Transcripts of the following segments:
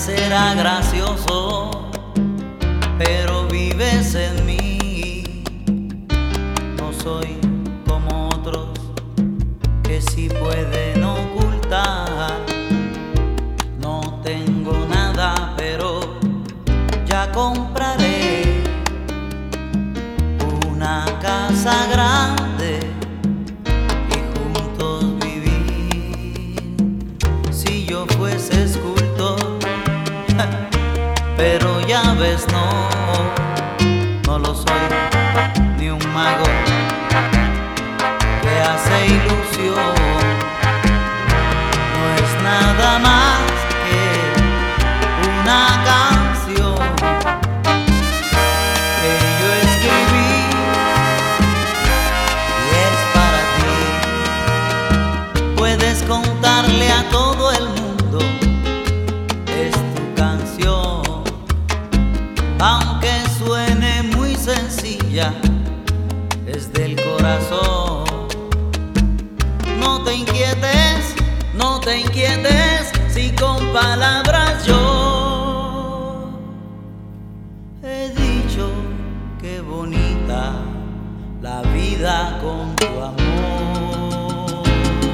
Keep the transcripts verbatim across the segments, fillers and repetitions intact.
será gracioso, pero vives en mí. No soy como otros que sí pueden ocultar. No tengo nada, pero ya compraré una casa grande y juntos vivir. Si yo fuese escultor, pero ya ves, no, no lo soy, ni un mago que hace ilusión. No es nada más que una canción que yo escribí y es para ti. Puedes contarle a todo el mundo, es tu canción, aunque suene muy sencilla, es del corazón. No te inquietes, no te inquietes si con palabras yo he dicho qué bonita la vida con tu amor.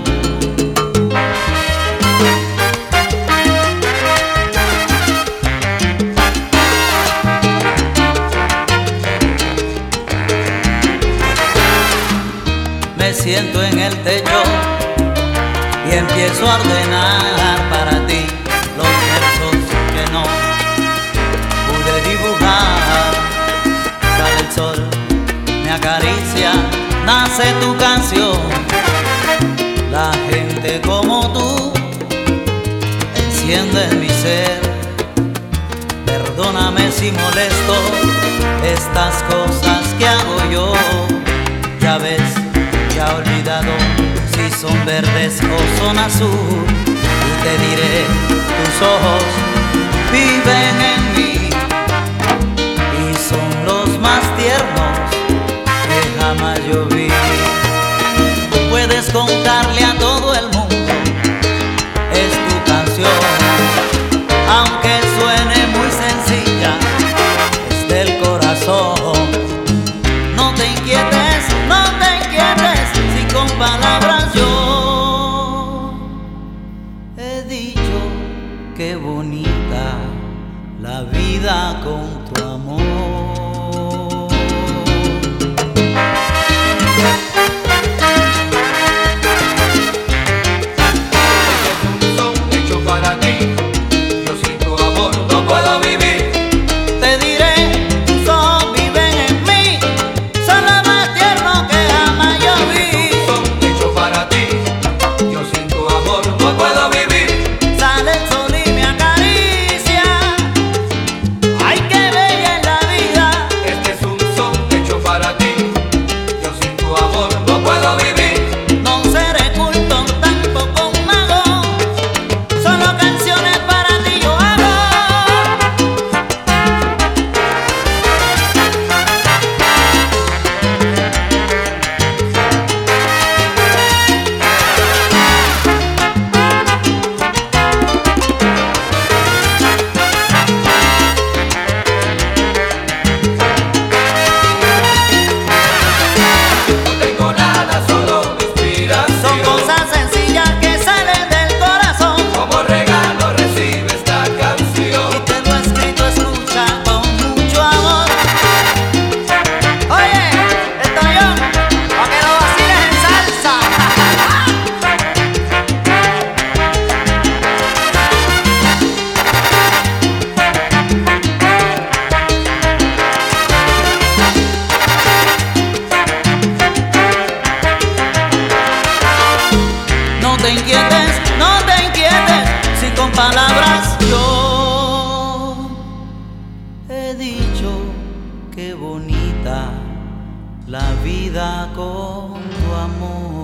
Me siento en el techo y empiezo a ordenar para ti los versos que no pude dibujar. Sale el sol, me acaricia, nace tu canción. La gente como tú enciende mi ser. Perdóname si molesto estas cosas que hago yo. Ya ves, ya he olvidado si son verdes o son azul, y te diré, tus ojos viven en mí y son los más tiernos que jamás yo vi. Puedes contarle a todo el mundo, es tu canción, aunque suene muy sencilla, es del corazón. No te inquietes, no te inquietes si con palabras yo he dicho qué bonita la vida con tu amor. Es un son hecho para ti, yo sin tu amor no puedo vivir. Te diré, tus ojos viven en mí, son lo más tierno que jamás yo vi. Son hechos para ti, yo sin tu amor no puedo vivir. Sale el sol y me acaricia, ay qué bella es la vida. Este es un son hecho para ti, yo sin tu amor no puedo vivir. No seré culto, tampoco un mago, solo canciones para ti yo hago. No tengo nada, solo mi inspiración. Son cosas sencillas que salen del corazón. Como regalo recibe esta Y canción. te lo he escrito, escucha con mucho amor. Oye, estoy yo, pa' que lo vaciles en salsa. No te inquietes, no te inquietes si con palabras yo he dicho qué bonita la vida con tu amor.